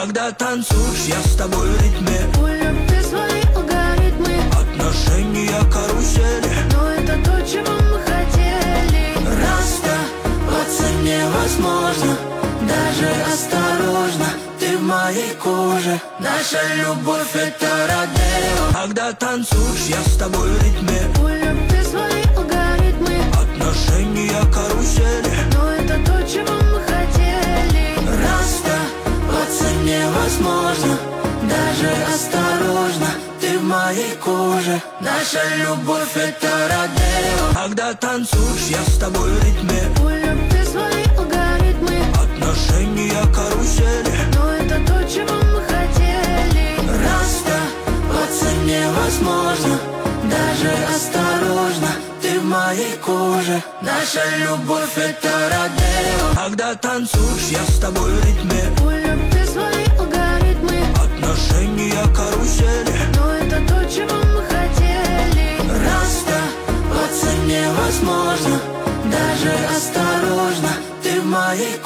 Когда танцуешь, я с тобой в ритме. У любви свои алгоритмы, Отношения карусели, но это то, чего мы хотели. расставаться невозможно, даже осторожно. Ты в моей коже, наша любовь это родео. Когда танцуешь, я с тобой в ритме. У любви свои алгоритмы, Отношения карусели, но это то, чего мы хотели. расставаться невозможно, даже осторожно. Ты в моей коже, наша любовь это родео. Когда танцуешь, я с тобой в ритме. У любви свои алгоритмы, Отношения карусели, но это то, чего мы хотели. расставаться невозможно, даже осторожно. Ты в моей коже, наша любовь это родео. Когда танцуешь, я с тобой в ритме. У любви свои алгоритмы, Отношения карусели, но это то, чего мы хотели. расставаться невозможно, даже осторожно. Ты в моей